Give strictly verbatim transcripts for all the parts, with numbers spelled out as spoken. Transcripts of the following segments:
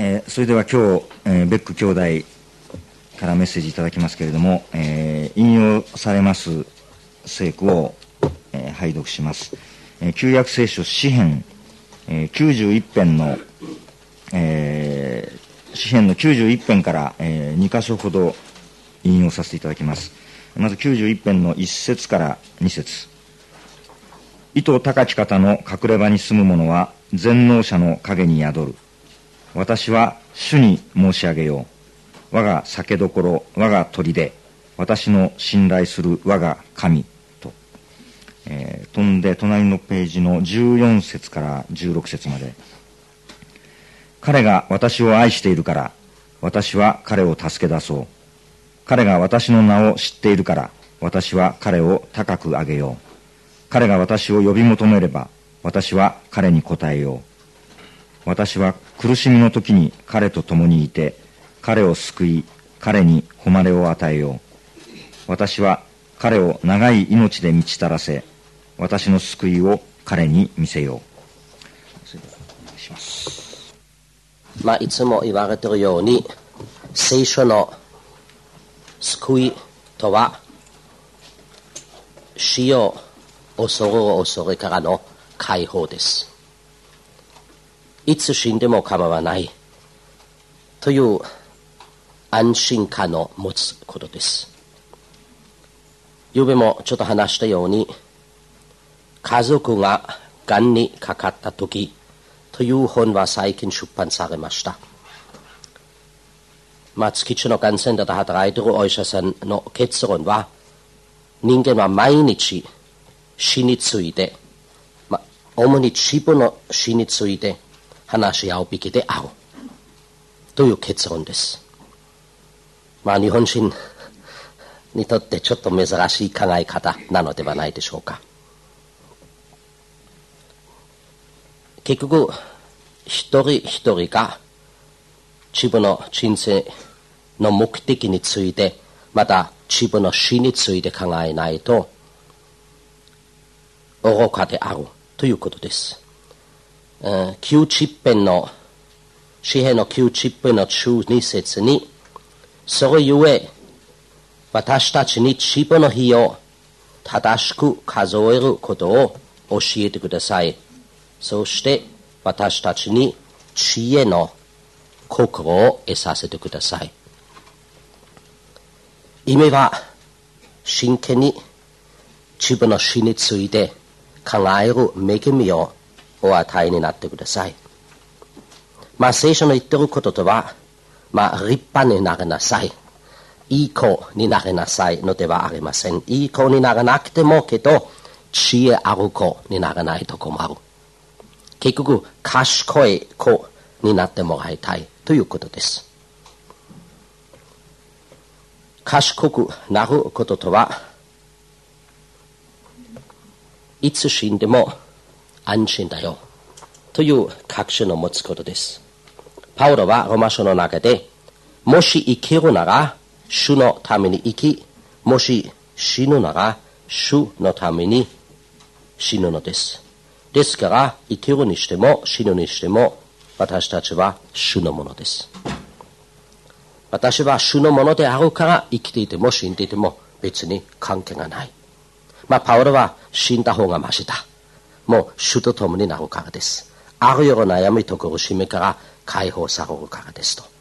えー、それでは今日、えー、ベック兄弟からメッセージいただきますけれども、えー、引用されます聖句を、えー、拝読します。えー、旧約聖書詩編、えー、きゅうじゅういち編の、えー、詩編のきゅうじゅういち編から、えー、に箇所ほど引用させていただきます。まずきゅうじゅういち編のいち節からに節。糸高き方の隠れ場に住む者は全能者の影に宿る。私は主に申し上げよう。我が酒どころ、我が砦、私の信頼する我が神と、えー、飛んで隣のページのじゅうよん節からじゅうろく節まで。彼が私を愛しているから、私は彼を助け出そう。彼が私の名を知っているから、私は彼を高く上げよう。彼が私を呼び求めれば、私は彼に答えよう。私は苦しみの時に彼と共にいて、彼を救い、彼に誉れを与えよう。私は彼を長い命で満ち足らせ、私の救いを彼に見せよう。それではお願いします。 まあ、いつも言われているように、聖書の救いとは、死を恐る恐れからの解放です。いつ死んでも構わないという安心感を持つことです。ゆうべもちょっと話したように、家族ががんにかかった時という本は最近出版されました。まあ、月地のがんセンターで働いているお医者さんの結論は、人間は毎日死について、まあ、主に自分の死について話し合うべきであるという結論です。まあ、日本人にとってちょっと珍しい考え方なのではないでしょうか。結局一人一人が自分の人生の目的について、また自分の死について考えないと愚かであるということです。きゅうじゅう編の詩編のきゅうじゅう編のじゅうに節に、それゆえ私たちに自分の日を正しく数えることを教えてください。そして私たちに知恵の心を得させてください。意味は、真剣に自分の死について考える恵みをお与えになってください。まあ、聖書の言っていることとは、まあ、立派になりなさい。いい子になりなさいのではありません。いい子にならなくてもけど、知恵ある子にならないと困る。結局、賢い子になってもらいたいということです。賢くなることとは、いつ死んでも安心だよという確信を持つことです。パウロはローマ書の中で、もし生きるなら主のために生き、もし死ぬなら主のために死ぬのです。ですから生きるにしても死ぬにしても私たちは主のものです。私は主のものであるから生きていても死んでいても別に関係がない。まあ、パウロは死んだ方がマシだ。もう主と共になるからです。あるような悩みと苦しみから解放されるからですと。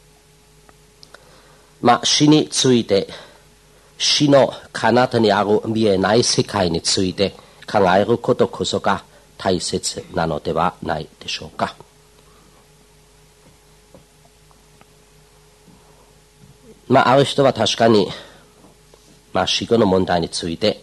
まあ、死について、死の彼方にある見えない世界について考えることこそが大切なのではないでしょうか。まあ、ある人は確かに、まあ、死後の問題について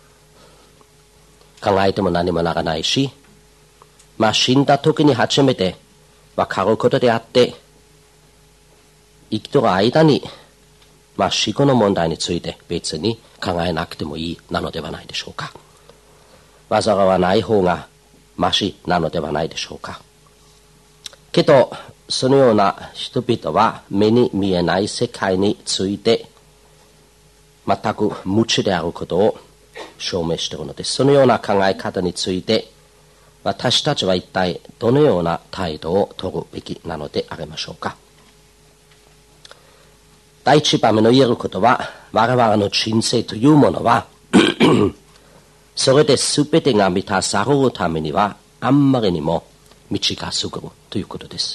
考えても何もならないし、まあ、死んだ時に初めて分かることであって、生きてる間に、まあ、死後の問題について別に考えなくてもいいなのではないでしょうか。煩わない方がマシなのではないでしょうか。けど、そのような人々は目に見えない世界について全く無知であることを証明しているのです。そのような考え方について私たちは一体どのような態度を取るべきなのでありましょうか。第一番目の言えることは、我々の人生というものはそれで全てが満たされるためにはあんまりにも道が過ぐるということです。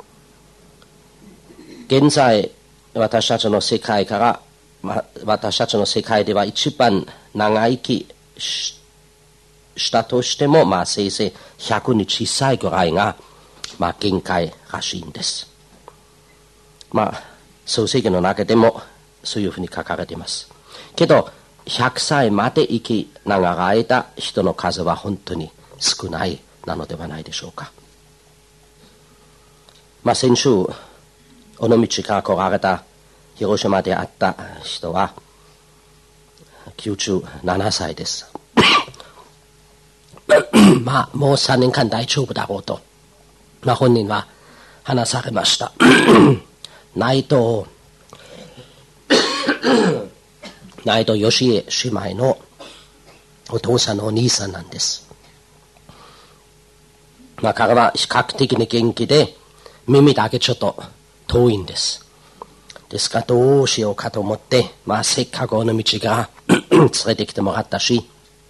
現在私たちの世界から、ま、私たちの世界では一番長生きししたとしても、まあ、せいぜいひゃくにちさいぐらいが、まあ、限界らしいんです。まあ、創世記の中でもそういうふうに書かれています。けど、ひゃくさいまで生きながらえた人の数は本当に少ないなのではないでしょうか。まあ、先週、尾道から来られた広島で会った人はきゅうじゅうななさいです。まあ、もうさんねんかん大丈夫だろうと、まあ、本人は話されました。内藤内藤義恵姉妹のお父さんのお兄さんなんです。まあ、彼は比較的に元気で耳だけちょっと遠いんです。ですからどうしようかと思って、まあ、せっかく尾道が連れてきてもらったし、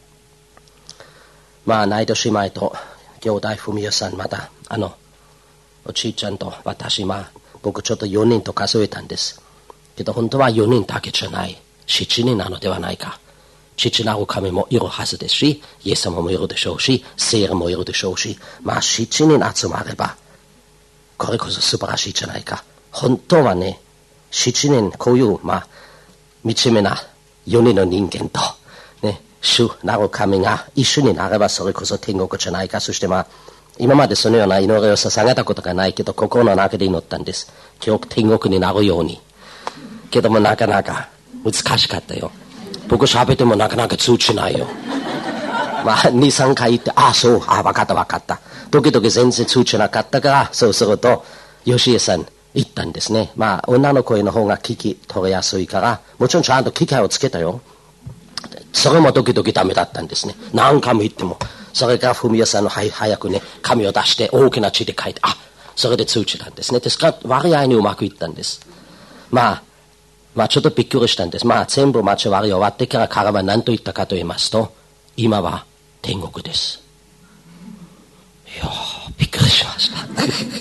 まあ、内藤姉妹と兄弟文代さん、またあのおじいちゃんと私、まあ僕ちょっとよにんと数えたんです。けど本当はよにんだけじゃない、しちにんなのではないか。父なる神もいるはずですし、イエス様もいるでしょうし、聖霊もいるでしょうし、まあしちにん集まればこれこそ素晴らしいじゃないか。本当はね、しちにんこういうまあ惨めなよにんの人間とね、主なる神が一緒になればそれこそ天国じゃないか。そしてまあ今までそのような祈りを捧げたことがないけど、心の中で祈ったんです。今日天国になるように。けどもなかなか難しかったよ。僕喋ってもなかなか通知ないよ。まあに、さんかい言って、ああそう、ああ分かった分かった。時々全然通知なかったから、そうすると吉江さん言ったんですね。まあ女の声の方が聞き取りやすいから、もちろんちゃんと機械をつけたよ。それも時々ダメだったんですね。何回も言っても。それから文代さんの早くね、紙を出して大きな字で書いて、あ、それで通知なんですね。ですから割合にうまくいったんです。まあ、まあちょっとびっくりしたんです。まあ全部待ち割り終わってから彼は何と言ったかと言いますと、今は天国です。いやー、びっくりしました。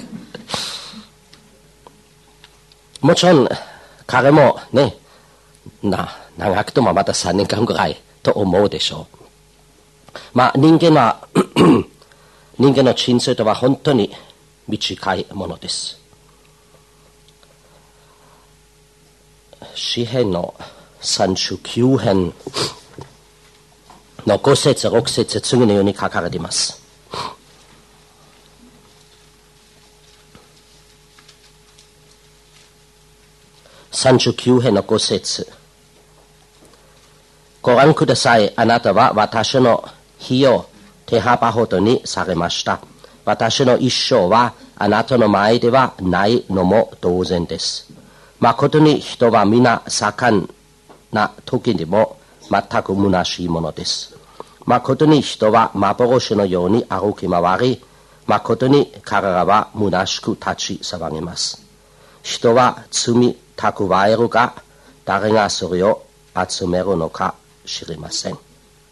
もちろん彼もね、な、長くともまたさんねんかんぐらいと思うでしょう。まあ人間は人間の人生とは本当に短いものです。詩編のさんじゅうきゅう編のご節ろく節、次のように書かれています。さんじゅうきゅう編のご節、ご覧ください。あなたは私の日を手幅ほどにされました。私の一生はあなたの前ではないのも同然です。誠に人は皆盛んな時にも全く虚しいものです。誠に人は幻のように歩き回り、誠に彼らは虚しく立ち騒ぎます。人は罪蓄えるが、誰がそれを集めるのか知りません。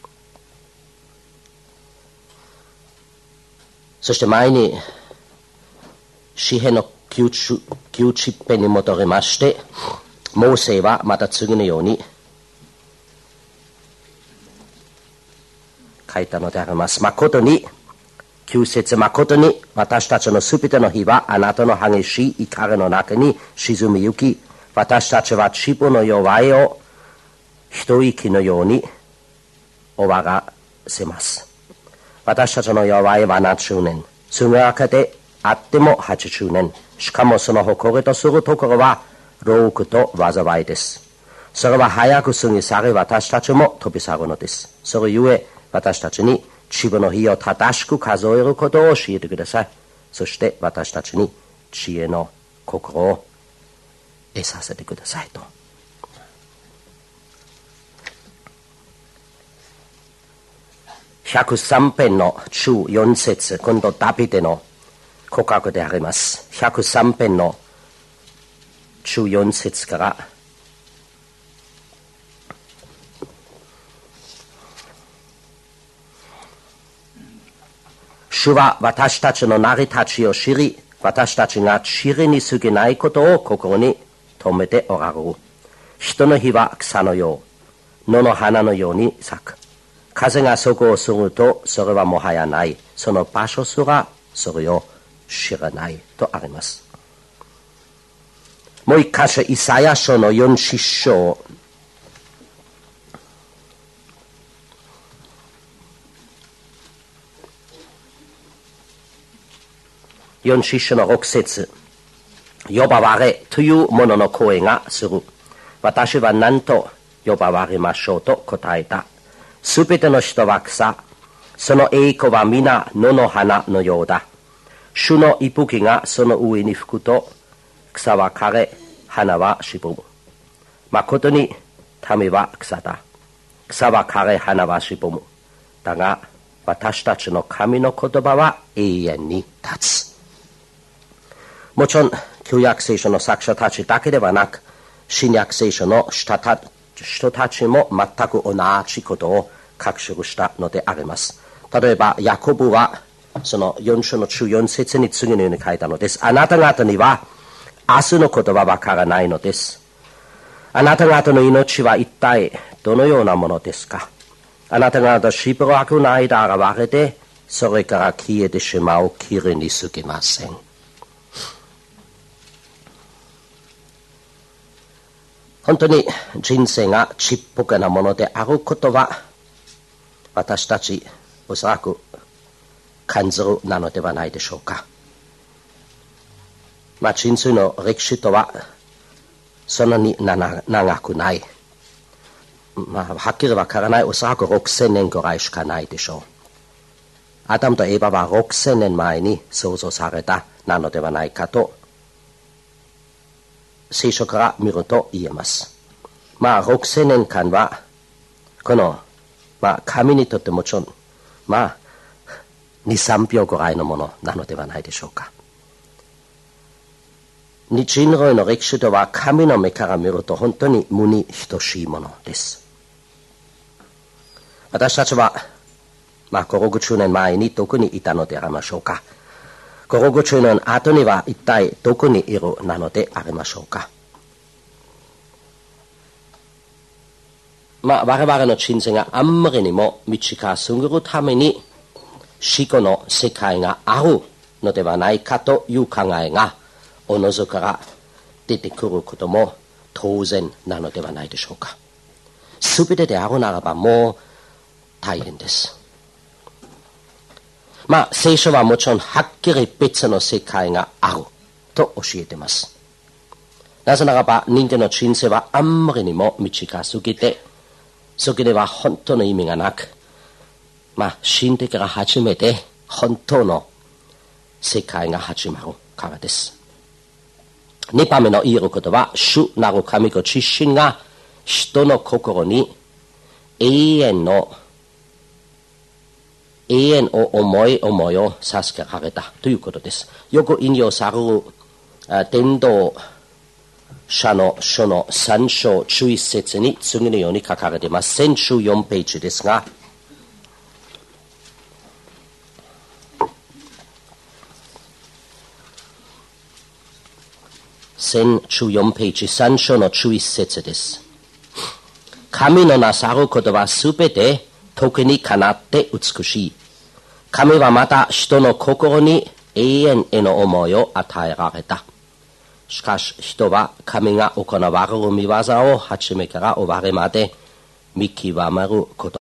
そして前に詩編のきゅうじゅう編に戻りまして、モーセはまた次のように書いたのであります。誠に、きゅう節、誠に私たちのすべての日はあなたの激しい怒りの中に沈みゆき、私たちは自分の弱いを一息のように終わらせます。私たちの弱いはななじゅうねん、その中であってもはちじゅうねん、しかもその誇りとするところは労苦と災いです。それは早く過ぎ去り、私たちも飛び去るのです。それゆえ私たちに自分の日を正しく数えることを教えてください。そして私たちに知恵の心を得させてくださいと。 ひゃくさん編の中よん節、今度ダビデの告白であります。ひゃくさん編の中よん節から、主は私たちの成り立ちを知り、私たちが塵に過ぎないことを心に留めておられる。人の日は草のよう、野の花のように咲く。風がそこをすると、それはもはやない。その場所すらそれを知らないとあります。もう一箇所、イサヤ書のよん章。よん章のろく節。呼ばわれというものの声がする。私は何と呼ばわれましょうと答えた。すべての人は草、その栄光は皆野の花のようだ。主の息吹がその上に吹くと、草は枯れ、花はしぼむ。まことに民は草だ。草は枯れ、花はしぼむ。だが私たちの神の言葉は永遠に立つ。もちろん旧約聖書の作者たちだけではなく、新約聖書の人たちも全く同じことを確証したのであります。例えばヤコブはそのよん章の中よん節に次のように書いたのです。あなた方には明日のことはわからないのです。あなた方の命は一体どのようなものですか。あなた方しばらくの間現れて、それから消えてしまう霧に過ぎません。本当に人生がちっぽけなものであることは、私たちおそらく感じるなのではないでしょうか。まあ人生の歴史とはそんなに長くない。まあはっきりわからない。おそらくろくせんねんぐらいしかないでしょう。アダムとエバはろくせんねんまえに創造されたなのではないかと聖書から見ると言えます。まあろくせんねんかんはこの、まあ、神にとってもちろんまあに、さんびょうぐらいのものなのではないでしょうか。人類の歴史では神の目から見ると本当に無に等しいものです。私たちはまあごろくじゅうねんまえにどこにいたのでありましょうか。ごろくじゅうねん後には一体どこにいるなのでありましょうか。まあ我々の人生があんまりにも短すぎるために死後の世界があるのではないかという考えがおのずから出てくることも当然なのではないでしょうか。すべてであるならばもう大変です。まあ聖書はもちろんはっきり別の世界があると教えています。なぜならば人間の人生はあんまりにも短すぎて、そこでは本当の意味がなく、まあ死んでから初めて本当の世界が始まるからです。二番目の言えることは、主なる神ご自身が人の心に永遠の永遠を思い思いを授けられたということです。よく引用される伝道者の書のさん章じゅういち節に次のように書かれています。せんじゅうよんページですが、せんじゅうよんページさん章のじゅういち節です。神のなさることはすべて時にかなって美しい。神はまた人の心に永遠への思いを与えられた。しかし人は神が行われる見業を初めから終わりまで見極めること